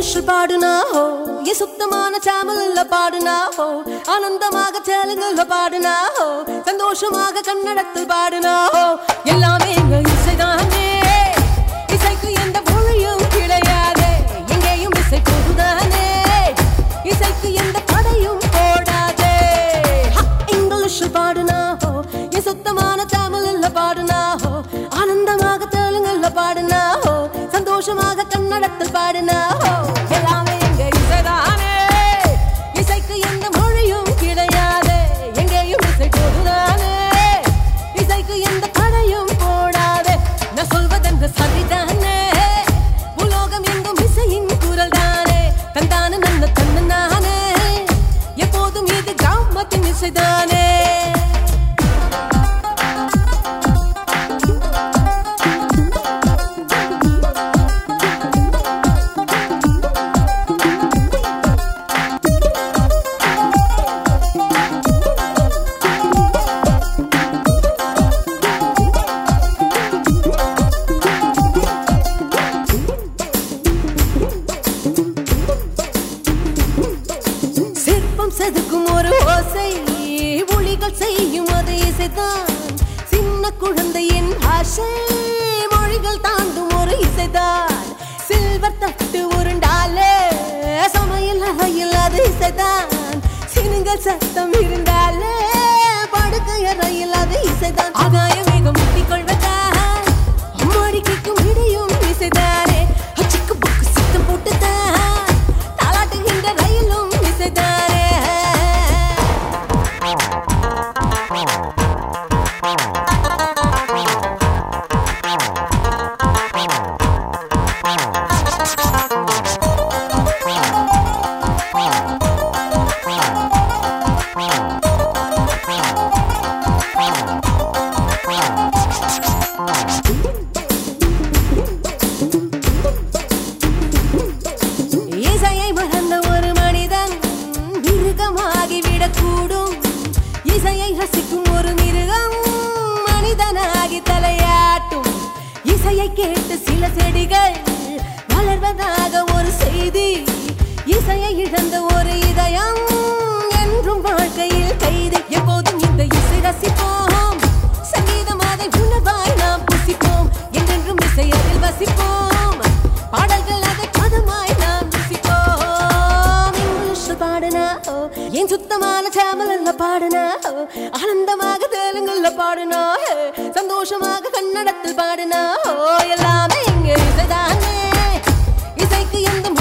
இங்கிலீஷில் பாடுனா ஹோ, என் சுத்தமான தமிழ்ல பாடுனா ஹோ, ஆனந்தமாக தெலுங்குல பாடுனா ஹோ, சந்தோஷமாக கன்னடத்தில் பாடுனா ஹோ, எல்லாமே எங்க இசைதானே. இசைக்கு எந்த மொழியும் கிடையாதே, எங்கேயும் இசை போதுதானே, இசைக்கு எந்த தடையும் போடாதே. இங்கிலீஷில் பாடுனா ஹோ, என் சுத்தமான தமிழ்ல பாடுனா ஹோ, ஆனந்தமாக தெலுங்குல பாடுனா ஹோ, சந்தோஷமாக கன்னடத்தில் பாடுனா ஹோ, எல்லாமே எங்க இசைதானே. இசைக்கு எந்த மொழியும் கிடையாதே, எங்கேயும் இசை போதுதானே, இசைக்கு எந்த தடையும் போடாதே. நான் சொல்வதென்று சரிதானே, உலோகம் எங்கும் இசையின் குரல் தானே, தந்தான நன்ன தன்ன நானே, எப்போதும் இது கிராமத்தின் இசைதானே. செதுக்கும் ஒரு ஓசை, ஒளிகள் செய்யும் அது இசைதான், சின்ன குழந்தையின் ஆசை, மொழிகள் தாண்டும் ஒரு இசைதான், சில்வர் தட்டு உருண்டாலே சமையல் அறையில் அது இசைதான், சினுங்கள் சத்தம் இருந்தாலே படுக்கை அறையில் அது இசைதான், ஆகாய வேகம் முட்டிக் கொள்வதான் அம்மாடி கேட்கும் இடையும் இசைதானே, அச்சுக்கு புக்கு சத்தம் போட்டுதான் தாளாட்டுகின்ற ரயிலும் இசைதானே. இசையை மறந்த ஒரு மனிதன் மிருகமாகிவிடக்கூடும், இசையை ரசிக்கும் ஒரு மிருகம் மனிதனாகி தலையாட்டும், இசையை கேட்டு சில செடிகள் வளர்வதாக ஒரு செய்தி, இசையை இழந்த ஒரு இதயம் என்றும் வாழ்க்கையில் கைது. எப்போதும் இந்த இசை ரசிப்போம், சங்கீதம் அதை உணவாய் நாம் புசிப்போம், என்றென்றும் இசை அதில் வசிப்போம், பாடல்கள் அதை பதமாய் நாம் ருசிப்போம். இங்கிலீஷில் பாடுனா ஹோ, என் சுத்தமான தமிழ்ல பாடுனா ஹோ, ஆனந்தமாக தெலுங்குல பாடுனா ஹோ, சந்தோஷமாக கன்னடத்தில் பாடுனா ஹோ, எல்லாமே எங்க இசைதானே. இசைக்கு எந்த